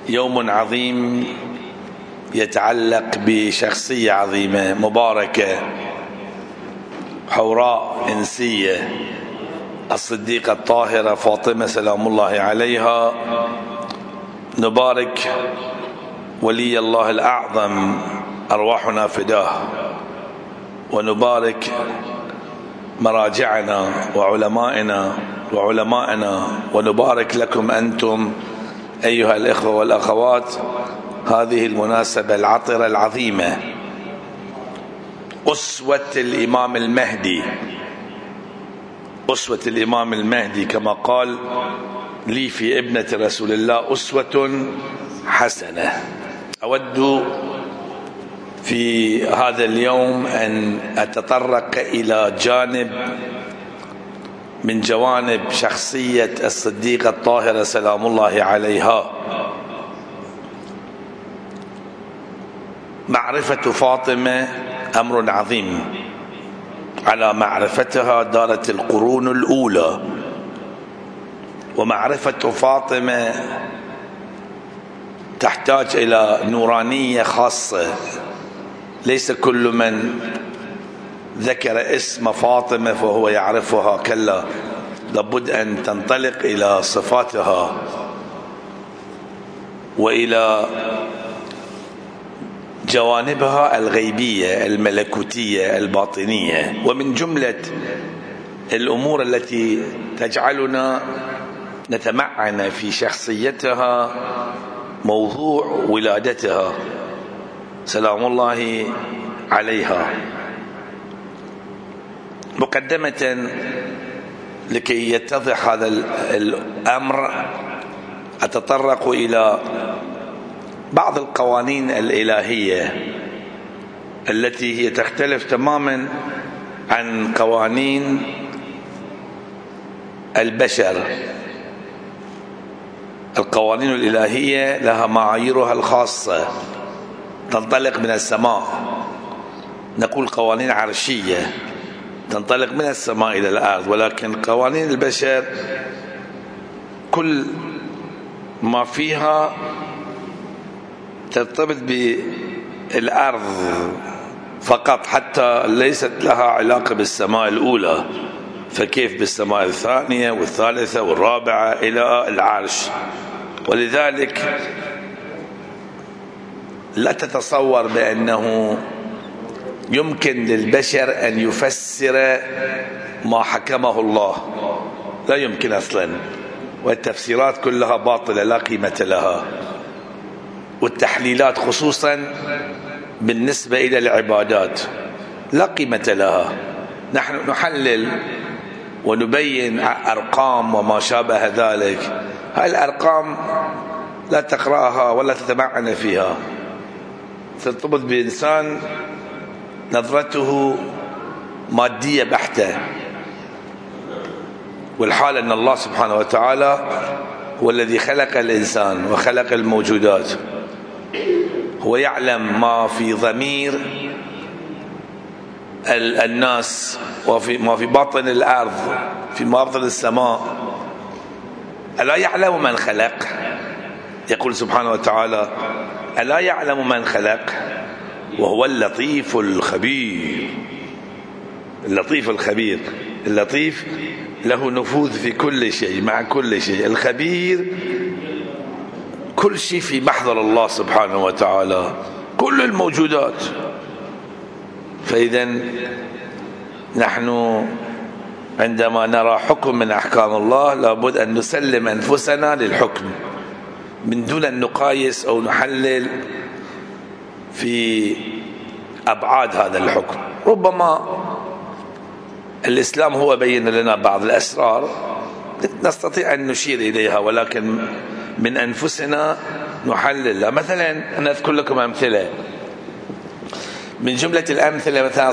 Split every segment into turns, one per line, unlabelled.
يوم عظيم يتعلق بشخصية عظيمة مباركة حوراء إنسية، الصديقة الطاهرة فاطمة سلام الله عليها. نبارك ولي الله الأعظم أرواحنا فداه، ونبارك مراجعنا وعلمائنا، ونبارك لكم أنتم أيها الإخوة والأخوات هذه المناسبة العطرة العظيمة. أسوة الإمام المهدي كما قال لي في ابنة رسول الله أسوة حسنة. أود في هذا اليوم أن أتطرق إلى جانب من جوانب شخصية الصديقة الطاهرة سلام الله عليها. معرفة فاطمة أمر عظيم، على معرفتها دارت القرون الأولى، ومعرفة فاطمة تحتاج إلى نورانية خاصة. ليس كل من ذكر اسم فاطمة فهو يعرفها، كلا، لابد أن تنطلق إلى صفاتها وإلى جوانبها الغيبية الملكوتية الباطنية. ومن جملة الأمور التي تجعلنا نتمعن في شخصيتها موضوع ولادتها سلام الله عليها. مقدمة لكي يتضح هذا الأمر أتطرق إلى بعض القوانين الإلهية التي هي تختلف تماما عن قوانين البشر. القوانين الإلهية لها معاييرها الخاصة تنطلق من السماء، نقول قوانين عرشية تنطلق من السماء إلى الأرض، ولكن قوانين البشر كل ما فيها ترتبط بالأرض فقط، حتى ليست لها علاقة بالسماء الأولى، فكيف بالسماء الثانية والثالثة والرابعة إلى العرش. ولذلك لا تتصور بأنه يمكن للبشر أن يفسر ما حكمه الله، لا يمكن أصلا، والتفسيرات كلها باطلة لا قيمة لها، والتحليلات خصوصا بالنسبة إلى العبادات لا قيمة لها. نحن نحلل ونبين أرقام وما شابه ذلك، هاي الأرقام لا تقرأها ولا تتمعن فيها، ترتبط بإنسان نظرته مادية بحتة، والحال أن الله سبحانه وتعالى هو الذي خلق الإنسان وخلق الموجودات، هو يعلم ما في ضمير الناس وما في باطن الأرض، في باطن السماء. ألا يعلم من خلق؟ يقول سبحانه وتعالى: ألا يعلم من خلق وهو اللطيف الخبير. اللطيف الخبير، اللطيف له نفوذ في كل شيء مع كل شيء، الخبير كل شيء في محضر الله سبحانه وتعالى، كل الموجودات. فإذا نحن عندما نرى حكم من أحكام الله لابد أن نسلم أنفسنا للحكم من دون أن نقايس أو نحلل في أبعاد هذا الحكم. ربما الإسلام هو بين لنا بعض الأسرار نستطيع أن نشير إليها، ولكن من أنفسنا نحلل. مثلا أنا أذكر لكم أمثلة، من جملة الأمثلة مثلا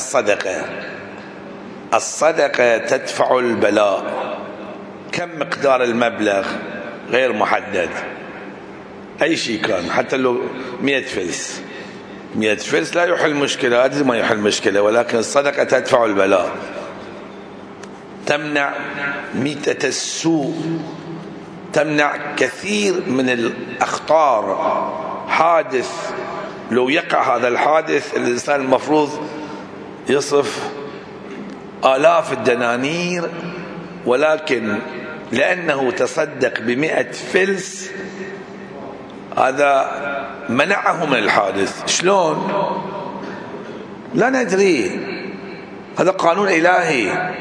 الصدقة تدفع البلاء. كم مقدار المبلغ غير محدد، أي شيء كان، حتى لو 100 فلس 100 فلس لا يحل مشكلة، هذا ما يحل مشكلة، ولكن الصدقة تدفع البلاء، تمنع ميتة السوء تمنع كثير من الأخطار. حادث لو يقع هذا الحادث الإنسان المفروض يصرف آلاف الدنانير، ولكن لأنه تصدق ب100 فلس هذا منعه من الحادث. شلون؟ لا ندري، هذا قانون إلهي،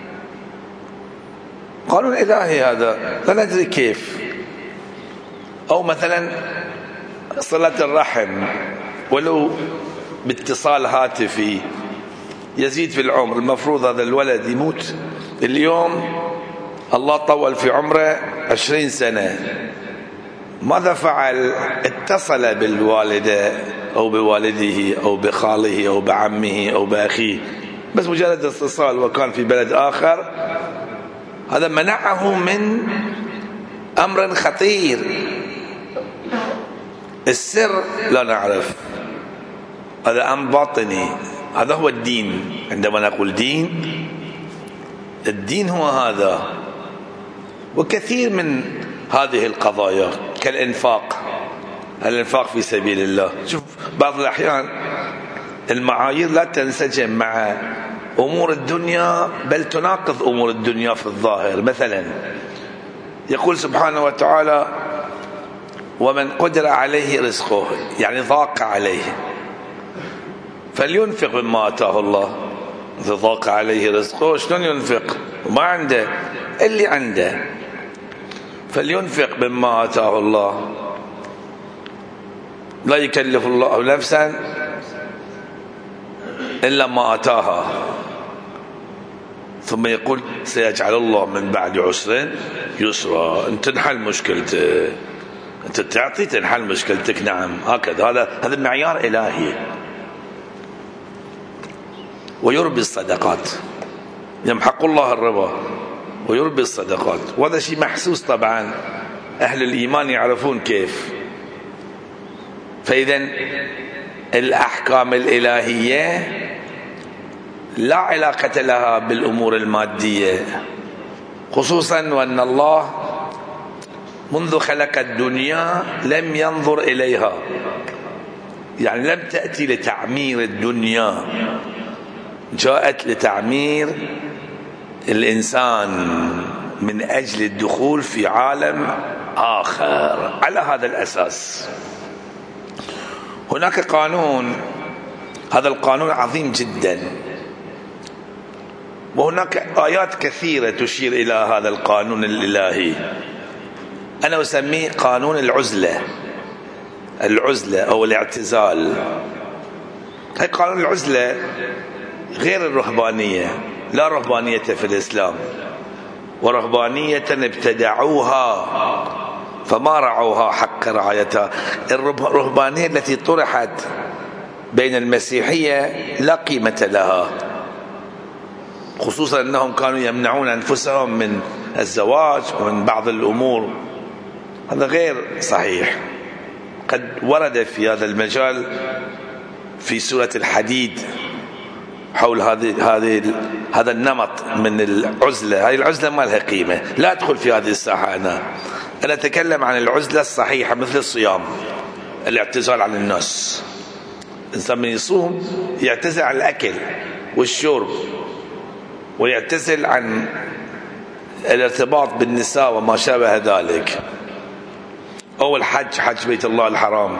قانون إلهي هذا، لا ندري كيف. أو مثلا صلة الرحم ولو باتصال هاتفي يزيد في العمر، المفروض هذا الولد يموت اليوم، الله طول في عمره 20 سنة، ماذا فعل؟ اتصل بالوالدة أو بوالده أو بخاله أو بعمه أو بأخيه، بس مجرد اتصال وكان في بلد آخر، هذا منعه من أمر خطير. السر لا نعرف، هذا أمر باطني، هذا هو الدين. عندما نقول دين، الدين هو هذا. وكثير من هذه القضايا كالإنفاق، الإنفاق في سبيل الله. شوف بعض الأحيان المعايير لا تنسجم مع أمور الدنيا، بل تناقض أمور الدنيا في الظاهر. مثلا يقول سبحانه وتعالى: ومن قدر عليه رزقه، يعني ضاق عليه، فلينفق مما آتاه الله. إذا ضاق عليه رزقه شلون ينفق؟ ما عنده، اللي عنده فلينفق مما آتاه الله، لا يكلف الله نفسا إلا ما آتاها. ثم يقول: سيجعل الله من بعد عسر يسرا. أنت تنحل مشكلتك، أنت تعطي تنحل مشكلتك. نعم، هكذا، هذا معيار إلهي. ويربي الصدقات، يمحق الله الربا ويربي الصدقات، وهذا شيء محسوس طبعا، أهل الإيمان يعرفون كيف. فإذا الأحكام الإلهية لا علاقة لها بالأمور المادية، خصوصا وأن الله منذ خلق الدنيا لم ينظر إليها، يعني لم تأتي لتعمير الدنيا، جاءت لتعمير الإنسان من أجل الدخول في عالم آخر. على هذا الأساس هناك قانون، هذا القانون عظيم جدا، وهناك آيات كثيرة تشير إلى هذا القانون الإلهي. أنا أسميه قانون العزلة أو الاعتزال. هي قانون العزلة غير الرهبانية، لا رهبانية في الإسلام، ورهبانية ابتدعوها فما رعوها حق رعايتها. الرهبانية التي طرحت بين المسيحية لا قيمة لها، خصوصا أنهم كانوا يمنعون أنفسهم من الزواج ومن بعض الأمور. هذا غير صحيح. قد ورد في هذا المجال في سورة الحديد حول هذا النمط من العزلة. هذه العزلة ما لها قيمة، لا أدخل في هذه الساحة. أنا أتكلم عن العزلة الصحيحة، مثل الصيام، الاعتزال عن الناس. الإنسان من يصوم يعتزل عن الأكل والشرب، ويعتزل عن الارتباط بالنساء وما شابه ذلك، أو الحج، حج بيت الله الحرام.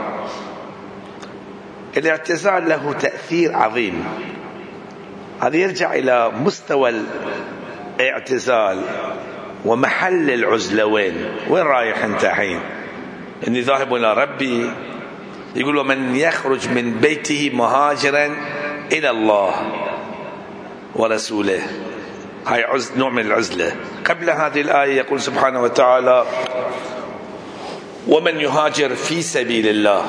الاعتزال له تأثير عظيم. هذا يرجع إلى مستوى الاعتزال ومحل العزلة. وين رايح أنت حين؟ إني ذاهب إلى ربي. يقول: ومن يخرج من بيته مهاجرا إلى الله ورسوله. هاي نوع من العزلة. قبل هذه الآية يقول سبحانه وتعالى: ومن يهاجر في سبيل الله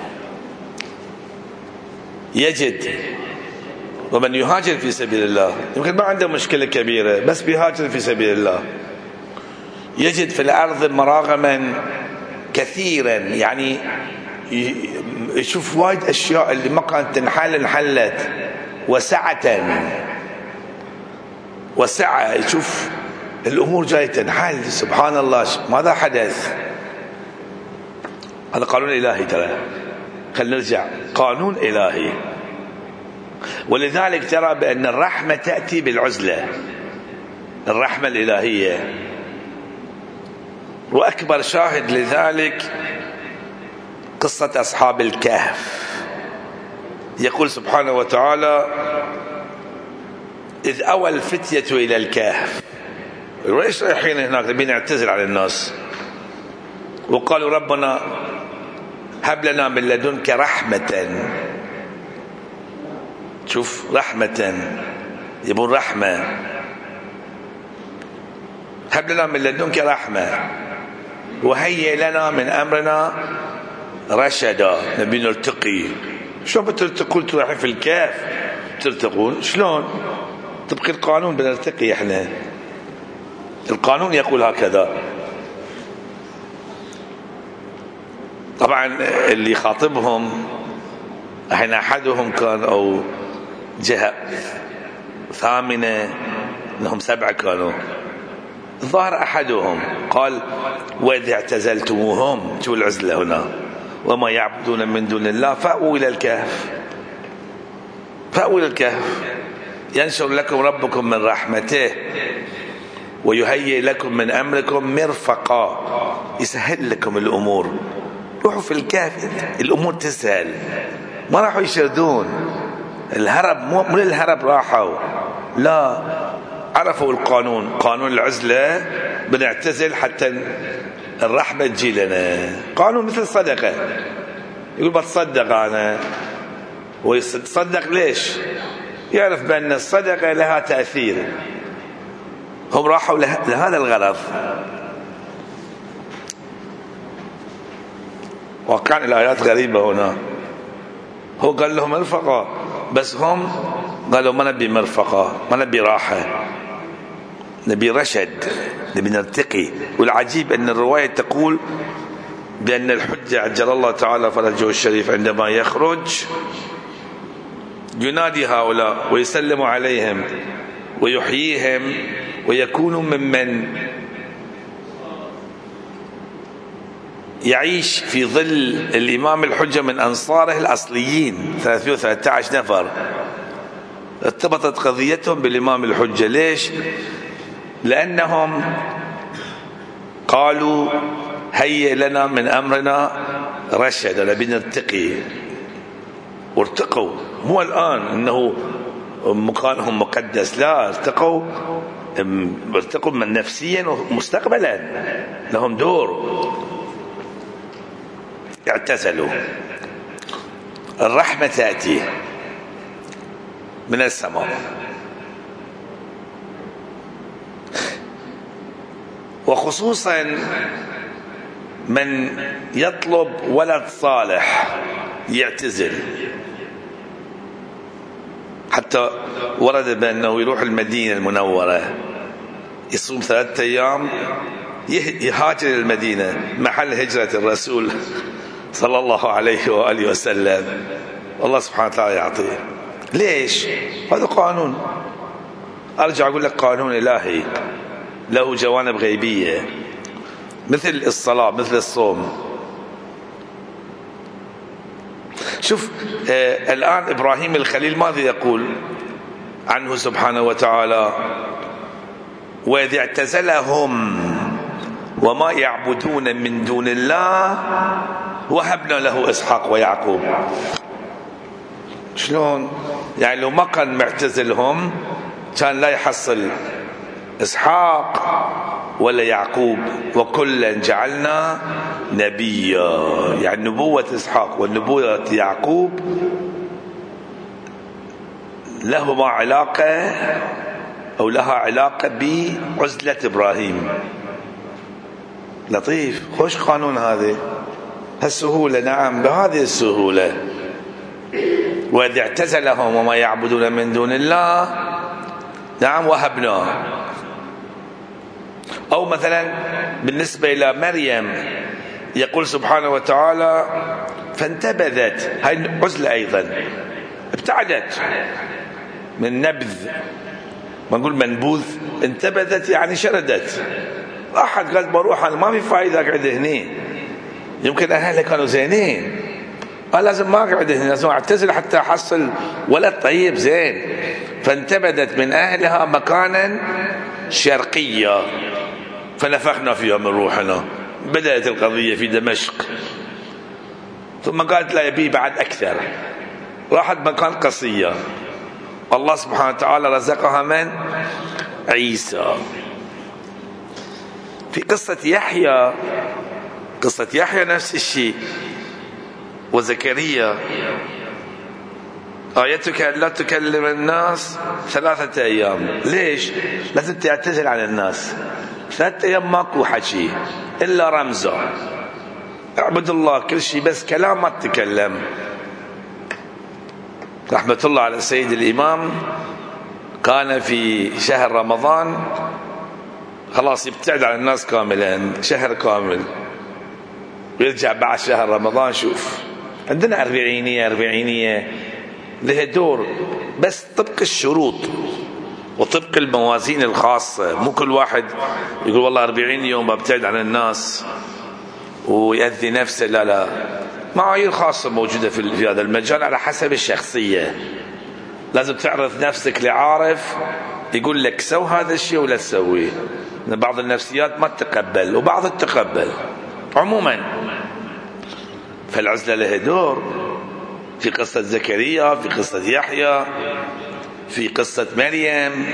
يجد. ومن يهاجر في سبيل الله، يمكن ما عنده مشكلة كبيرة، بس بيهاجر في سبيل الله، يجد في الأرض مراغما كثيرا، يعني يشوف وايد أشياء اللي ما كانت تنحل انحلت، وسعة، يشوف الأمور جاية تنحل. سبحان الله، ماذا حدث؟ هذا قانون إلهي. ترى خلينا نرجع، قانون إلهي. ولذلك ترى بأن الرحمة تأتي بالعزلة، الرحمة الإلهية. وأكبر شاهد لذلك قصة أصحاب الكهف. يقول سبحانه وتعالى: إذ أوى الفتية إلى الكهف. ليش رايحين هناك؟ نبي نعتذر على الناس. وقالوا: ربنا هب لنا من لدنك رحمة. شوف، رحمة، يبون رحمة. هب لنا من لدنك رحمة وهيئ لنا من أمرنا رشدا. نبي نرتقي. شلون بترتقون؟ تروحين في الكهف ترتقون شلون؟ تبقي القانون بنرتقي احنا، القانون يقول هكذا. طبعا اللي يخاطبهم احنا احدهم كان او جهة ثامنة، انهم 7 كانوا، ظهر احدهم قال: واذا اعتزلتموهم، شو العزلة هنا، وما يعبدون من دون الله فأووا إلى الكهف. فأووا إلى الكهف ينشر لكم ربكم من رحمته ويهيئ لكم من أمركم مرفقا، يسهل لكم الأمور. روحوا في الكهف، الأمور تسهل. ما راحوا يشردون الهرب، مو للهرب راحوا، لا، عرفوا القانون، قانون العزلة. بنعتزل حتى الرحمة تجي لنا. قانون مثل الصدقة، يقول بتصدق أنا، ويتصدق ليش؟ يعرف بأن الصدقة لها تأثير. هم راحوا لهذا الغرض. وكان الآيات غريبة هنا. هو قال لهم مرفقة، بس هم قالوا ما نبي مرفقة، ما نبي راحة، نبي رشد، نبي نرتقي. والعجيب أن الرواية تقول بأن الحجة عجل الله تعالى فرجه الشريف عندما يخرج ينادي هؤلاء ويسلم عليهم ويحييهم، ويكونوا ممن يعيش في ظل الإمام الحجة من أنصاره الأصليين 313 نفر. ارتبطت قضيتهم بالإمام الحجة. ليش؟ لأنهم قالوا: هيئ لنا من أمرنا رشدا، نبي نرتقي. وارتقوا، مو الآن إنه مكانهم مقدس، لا، ارتقوا من نفسيا ومستقبلا، لهم دور. اعتزلوا. الرحمة تأتي من السماء، وخصوصا من يطلب ولد صالح يعتزل. حتى ورد بأنه يروح المدينة المنورة يصوم 3 أيام، يهاجر المدينة محل هجرة الرسول صلى الله عليه وآله وسلم. والله سبحانه وتعالى يعطيه. ليش؟ هذا قانون. أرجع أقول لك قانون إلهي له جوانب غيبية، مثل الصلاة، مثل الصوم. شوف الآن إبراهيم الخليل ماذا يقول عنه سبحانه وتعالى؟ وإذ اعتزلهم وما يعبدون من دون الله وهبنا له إسحاق ويعقوب. شلون؟ يعني لو ما كان معتزلهم كان لا يحصل إسحاق ولا يعقوب، وكلا جعلنا نبيا. يعني نبوة إسحاق ونبوة يعقوب لهما علاقة أو لها علاقة بعزلة إبراهيم. لطيف، خوش قانون هذه، هالسهولة. نعم، بهذه السهولة. وإذ اعتزلهم وما يعبدون من دون الله، نعم، وهبناه. أو مثلا بالنسبة إلى مريم يقول سبحانه وتعالى: فانتبذت. هاي عزلة أيضا، ابتعدت من نبذ، ما نقول منبوذ، انتبذت يعني شردت. واحد قال بروح أنا ما في فائدة أقعد هنا، يمكن أهلها كانوا زينين، لازم ما أقعد هنا، لازم أعتزل حتى أحصل ولد طيب زين. فانتبذت من أهلها مكانا شرقيا فنفخنا فيها من روحنا. بدأت القضية في دمشق، ثم قالت لا يبي بعد أكثر، راحت مكان قصية. الله سبحانه وتعالى رزقها من؟ عيسى. في قصة يحيى نفس الشيء، وزكريا آيتك لا تكلم الناس 3 أيام. ليش؟ لازم تعتزل عن الناس 3 أيام، ماكو حكي إلا رمزه، اعبد الله كل شيء بس كلام ما تتكلم. رحمة الله على السيد الإمام، كان في شهر رمضان خلاص يبتعد عن الناس كاملا شهر كامل، ويرجع بعد شهر رمضان. شوف عندنا 40 لها دور، بس طبق الشروط وطبق الموازين الخاصة. مو كل واحد يقول والله 40 يوم ببتعد عن الناس ويأذي نفسه، لا، معايير خاصة موجودة في هذا المجال على حسب الشخصية. لازم تعرض نفسك لعارف يقول لك سو هذا الشيء ولا تسويه. بعض النفسيات ما تتقبل وبعض تتقبل عموما. فالعزلة لها دور في قصة زكريا، في قصة يحيى، في قصة مريم.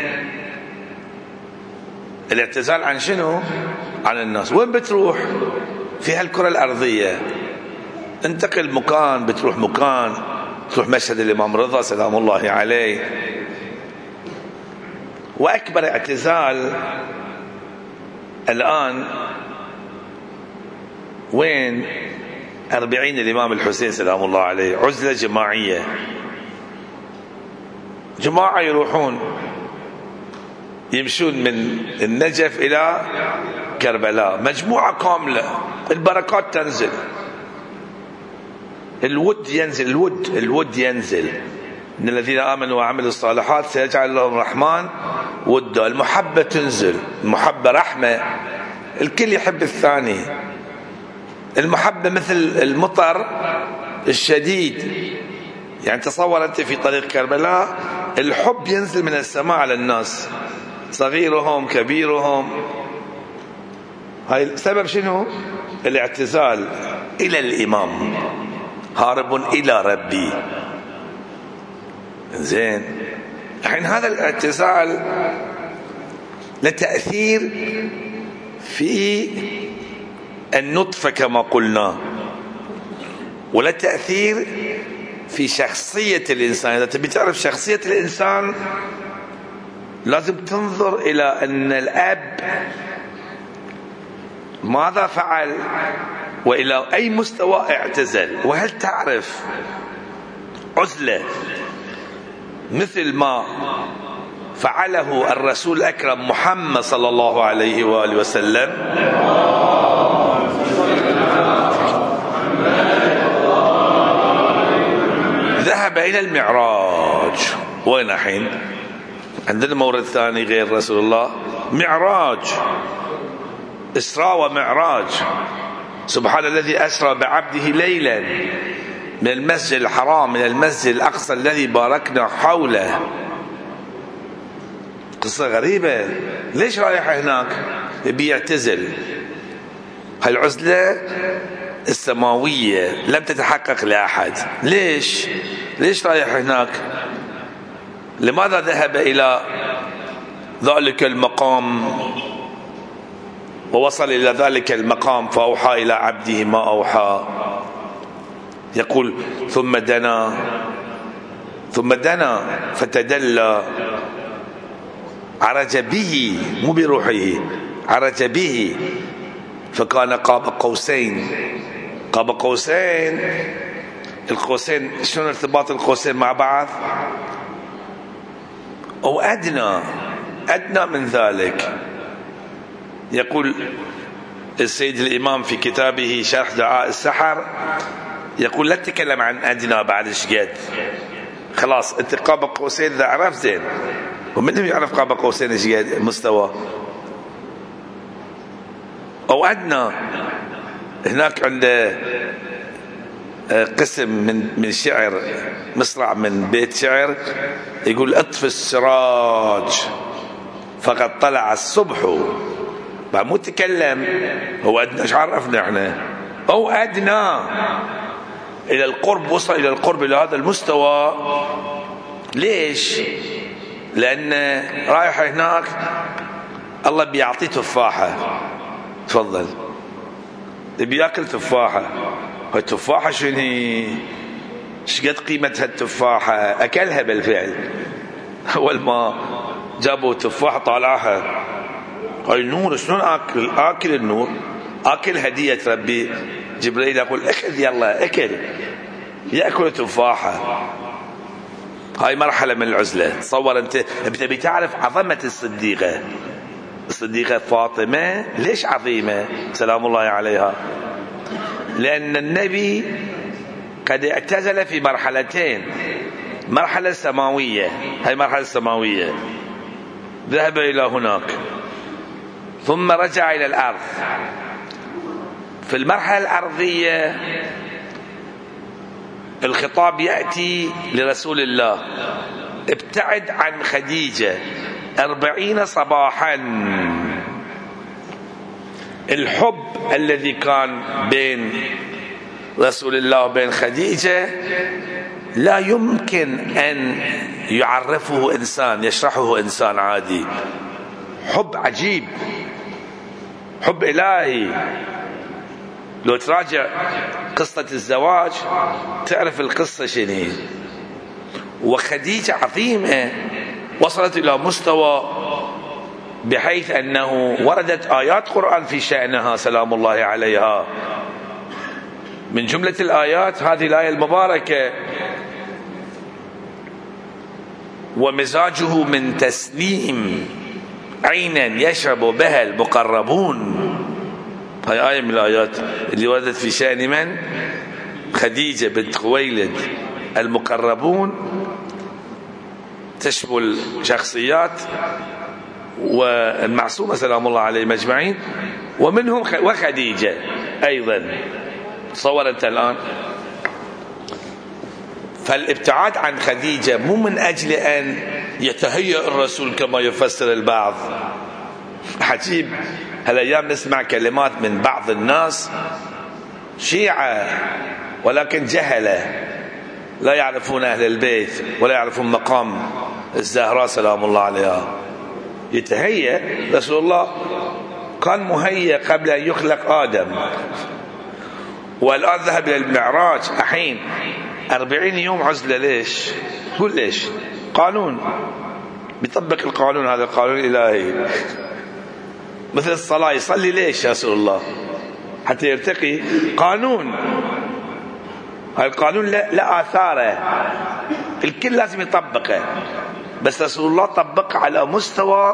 الاعتزال عن شنو؟ عن الناس. وين بتروح في هالكرة الأرضية؟ انتقل مكان، بتروح مكان، تروح مشهد الإمام رضا سلام الله عليه. وأكبر اعتزال الآن وين؟ 40 الإمام الحسين سلام الله عليه، عزلة جماعية، جماعة يروحون يمشون من النجف إلى كربلاء، مجموعة كاملة، البركات تنزل، الود ينزل إن الذين آمنوا وعملوا الصالحات سيجعل لهم الرحمن ودا. المحبة تنزل، المحبة رحمة، الكل يحب الثاني. المحبة مثل المطر الشديد، يعني تصور أنت في طريق كربلاء الحب ينزل من السماء على الناس، صغيرهم كبيرهم. هاي السبب شنو؟ الاعتزال إلى الإمام، هارب إلى ربي. زين، الحين هذا الاعتزال لتأثير في النطفة كما قلنا، ولا تأثير في شخصية الإنسان. إذا تبي تعرف شخصية الإنسان لازم تنظر إلى أن الأب ماذا فعل وإلى أي مستوى اعتزل. وهل تعرف عزلة مثل ما فعله الرسول الأكرم محمد صلى الله عليه وآله وسلم؟ ذهب إلى المعراج. وين الحين؟ عندنا مورد ثاني غير رسول الله، معراج، إسراء ومعراج. سبحان الذي أسرى بعبده ليلا من المسجد الحرام من المسجد الأقصى الذي باركنا حوله. قصة غريبة. ليش رايح هناك؟ يبي يعتزل. هالعزلة السماوية لم تتحقق لأحد. ليش رايح هناك؟ لماذا ذهب إلى ذلك المقام ووصل إلى ذلك المقام فأوحى إلى عبده ما أوحى؟ يقول ثم دنا فتدلى، عرج به، مو بروحه، عرج به فكان قاب قوسين. القوسين شنو ارتباط القوسين مع بعض؟ أو أدنى من ذلك. يقول السيد الإمام في كتابه شرح دعاء السحر، يقول لا تتكلم عن أدنى بعد شقد، خلاص انت قاب قوسين ذا عرف زين، ومنهم يعرف قاب قوسين ايش مستوى او ادنى. هناك عنده قسم من شعر، مصرع من بيت شعر، يقول اطفي السراج فقد طلع الصبح. مو تكلم، هو ادنى. ايش عرفنا احنا؟ او ادنى الى القرب، وصل الى القرب الى هذا المستوى. ليش؟ لان رايح هناك الله بيعطيه تفاحه، تفضل بياكل تفاحه. هاي التفاحه شنو هي؟ شقد قيمتها التفاحه؟ اكلها بالفعل. اول ما جابوا تفاحه طالعها، هاي النور شلون اكل النور، اكل هديه ربي. جبريل يقول اخذ يلا اكل، ياكل تفاحه. هاي مرحله من العزله. تصور انت بتبي تعرف عظمه الصديقه فاطمه. ليش عظيمه سلام الله عليها؟ لان النبي قد اعتزل في مرحلتين. مرحله سماويه، هاي مرحله سماويه، ذهب الى هناك ثم رجع الى الارض. في المرحله الارضيه الخطاب يأتي لرسول الله ابتعد عن خديجة 40 صباحا. الحب الذي كان بين رسول الله وبين خديجة لا يمكن أن يعرفه إنسان، يشرحه إنسان عادي. حب عجيب، حب إلهي. لو تراجع قصة الزواج تعرف القصة شنو. وخديجة عظيمة، وصلت إلى مستوى بحيث أنه وردت آيات قرآن في شأنها سلام الله عليها. من جملة الآيات هذه الآية المباركة: ومزاجه من تسنيم عينا يشرب بها المقربون. هاي آية من الآيات اللي وردت في شأن من؟ خديجة بنت خويلد. المقربون تشمل شخصيات والمعصومة سلام الله عليهم أجمعين، ومنهم وخديجة أيضا. تصور أنت الآن. فالابتعاد عن خديجة مو من أجل أن يتهيأ الرسول كما يفسر البعض. عجيب، هالأيام نسمع كلمات من بعض الناس شيعة ولكن جهلة، لا يعرفون أهل البيت ولا يعرفون مقام الزهراء سلام الله عليها. يتهيأ رسول الله كان مهيأ قبل أن يخلق آدم، والآن ذهب إلى المعراج. الحين 40 يوم عزلة. ليش؟ قول ليش؟ قانون، بيطبق القانون. هذا القانون الإلهي. مثل الصلاة، يصلي ليش يا رسول الله؟ حتى يرتقي. قانون، هذا القانون لا آثاره، الكل لازم يطبقه. بس رسول الله طبق على مستوى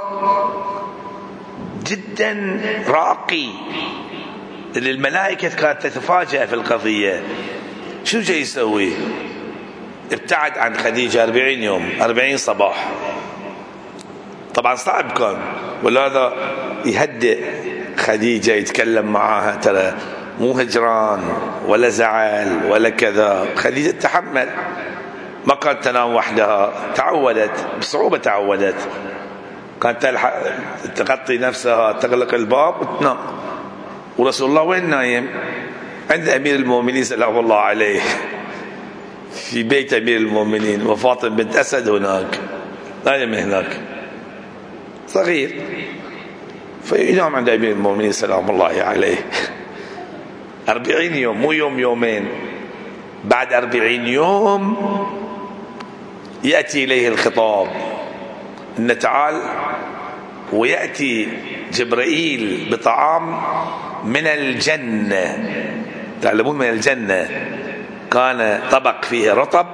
جدا راقي، اللي الملائكة كانت تتفاجأ في القضية. شو جاي يسوي؟ ابتعد عن خديجة 40 يوم، 40 صباح. طبعا صعب كان، ولهذا يهدئ خديجة، يتكلم معها، ترى مو هجران ولا زعل ولا كذا. خديجة تحمل، ما كانت تنام وحدها، تعودت بصعوبة، تعودت. كانت تغطي نفسها، تغلق الباب وتنام. ورسول الله وين نايم؟ عند أمير المؤمنين سلام الله عليه، في بيت أمير المؤمنين، وفاطمة بنت أسد هناك، نايم هناك صغير، فينام عند أمير المؤمنين سلام الله عليه 40 يوم، مو يوم يومين. بعد 40 يوم يأتي إليه الخطاب إن تعال، ويأتي جبرائيل بطعام من الجنة. تعلمون من الجنة كان طبق فيه رطب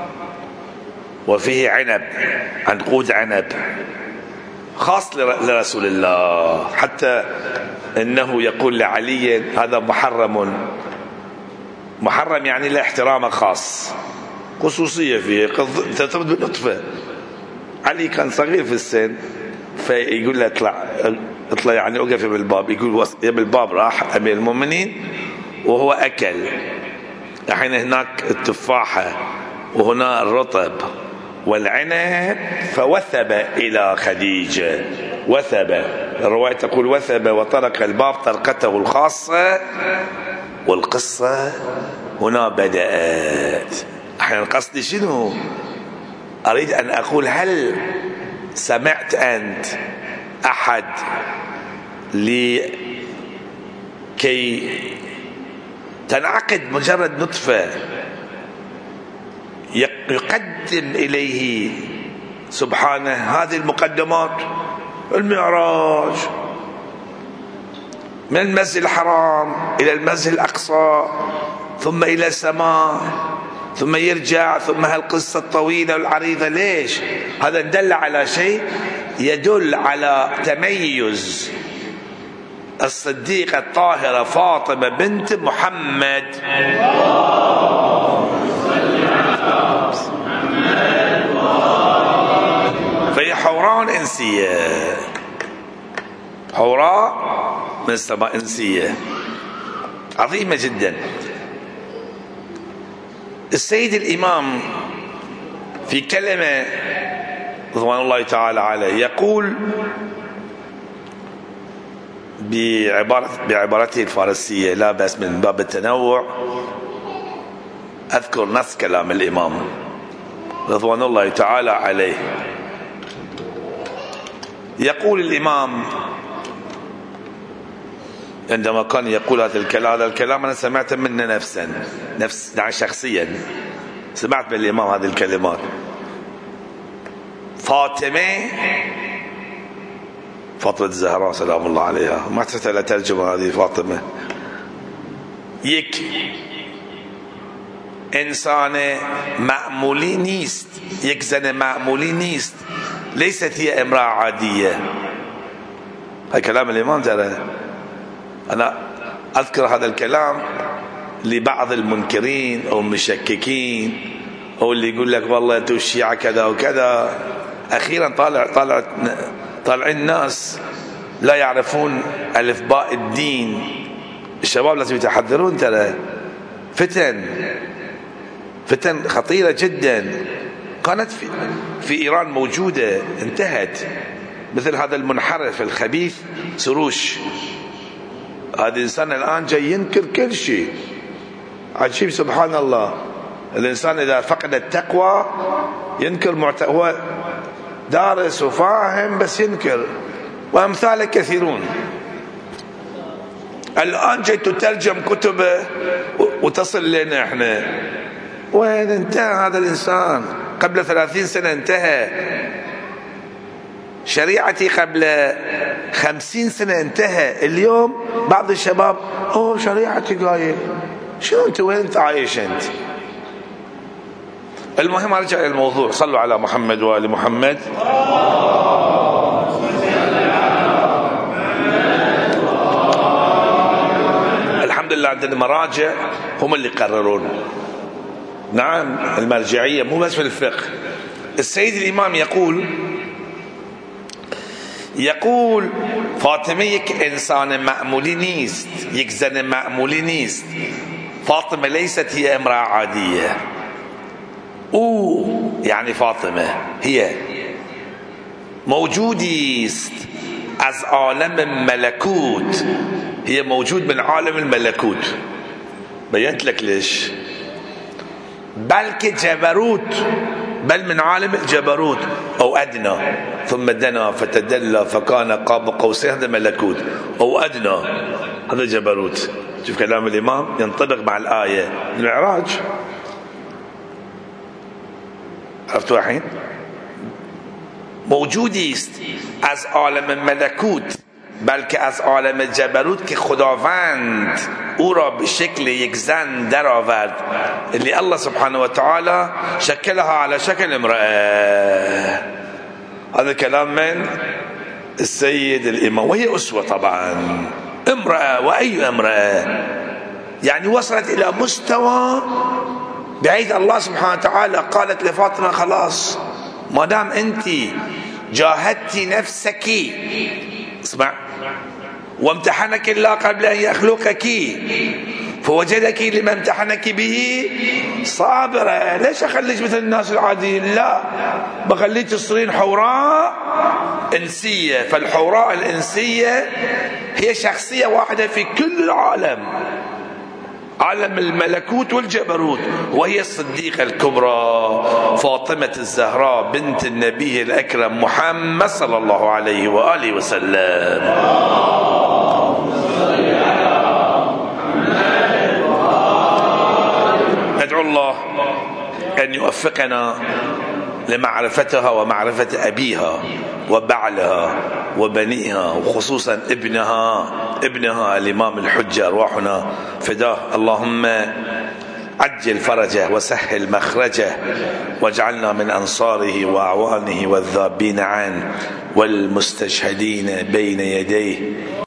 وفيه عنب، عنقود عنب، خاص لرسول الله. حتى إنه يقول لعلي هذا محرم. محرم يعني له احترام خاص، خصوصية فيه، ترتبط بالنطفة. علي كان صغير في السن، فيقول له اطلع يعني اوقف بالباب. يقول يا بالباب راح امير المؤمنين وهو اكل. الحين هناك التفاحه وهنا الرطب والعنب، فوثب الى خديجه. وثب، الروايه تقول وثب وطرق الباب طرقته الخاصه، والقصه هنا بدات. احيانا قصدي شنو؟ اريد ان اقول هل سمعت انت احد لكي تنعقد مجرد نطفه يقدم اليه سبحانه هذه المقدمات؟ المعراج من المسجد الحرام الى المسجد الاقصى، ثم الى السماء، ثم يرجع، ثم هالقصة الطويلة والعريضة. ليش؟ هذا دل على شيء يدل على تميز الصديقة الطاهرة فاطمة بنت محمد. فهي حوراء إنسية، حوراء من السماء إنسية عظيمة جدا. السيد الإمام في كلمة رضوان الله تعالى عليه يقول بعبارته الفارسية، لا بأس من باب التنوع أذكر نص كلام الإمام رضوان الله تعالى عليه. يقول الإمام عندما كان يقول هذا الكلام أنا سمعت منه يعني شخصيا سمعت من الإمام هذه الكلمات. فاطمة الزهراء سلام الله عليها، ما تحتاج إلى ترجمة هذه فاطمة، يك إنسان معمولي نيست، يك زن معمولي نيست، ليست هي امرأة عادية. هذا كلام الإمام. ترى أنا أذكر هذا الكلام لبعض المنكرين أو المشككين أو اللي يقول لك والله أنتوا الشيعة كذا وكذا. أخيرا طالع الناس لا يعرفون ألف باء الدين. الشباب لازم يتحذرون، ترى فتن خطيرة جدا كانت في إيران موجودة، انتهت. مثل هذا المنحرف الخبيث سروش، هذا الإنسان الآن جاي ينكر كل شيء. عجيب سبحان الله، الإنسان إذا فقد التقوى ينكر هو دارس وفاهم بس ينكر، وأمثاله كثيرون. الآن جاي تترجم كتبه وتصل لنا احنا. وين انتهى هذا الإنسان؟ قبل 30 سنة انتهى. شريعتي قبل 50 سنة انتهى. اليوم بعض الشباب شريعتي قايل. شو انت وين انت عايش انت؟ المهم ارجع الى الموضوع. صلوا على محمد وآل محمد. الحمد لله عندنا مراجع هم اللي يقررون. نعم، المرجعية مو بس في الفقه. السيد الإمام يقول فاطمه یک انسان معمولی نیست، یک زن معمولی نیست. فاطمه ليست هي امرأة عادية. يعني فاطمه هي موجودی است از عالم ملکوت، هي موجود من عالم الملكوت. بينت لك ليش. بلکه جبروت، بل من عالم الجبروت أو أدنى، ثم دنا فتدلى فكان قاب قوسين، هذا ملكوت. أو أدنى هذا جبروت. شوف كلام الإمام ينطبق مع الآية المعراج. عرفتوا الحين؟ موجودی است از عالم ملکوت، بلکه از عالم جبروت که خداوند او را به شکل یک زن در آورد، اللي الله سبحانه وتعالى شكلها على شكل امرأة. هذا كلام من السيد الإمام، وهي أسوة طبعا، امرأة. وأي امرأة؟ يعني وصلت إلى مستوى بعيد الله سبحانه وتعالى قالت لفاطمة خلاص ما دام أنت جاهدت نفسك، اسمع، وامتحنك الله قبل أن يخلقك فوجدك لما امتحنك به صابرة، ليش أخليك مثل الناس العاديين؟ لا، بخليك تصيرين حوراء إنسية. فالحوراء الإنسية هي شخصية واحدة في كل العالم، عالم الملكوت والجبروت، وهي الصديقة الكبرى فاطمة الزهراء بنت النبي الأكرم محمد صلى الله عليه وآله وسلم. ندعو الله أن يوفقنا لمعرفتها ومعرفة أبيها وبعلها وبنيها، وخصوصا ابنها الإمام الحجة أرواحنا فداه. اللهم عجل فرجه وسهل مخرجه، واجعلنا من أنصاره وأعوانه والذابين عنه والمستشهدين بين يديه.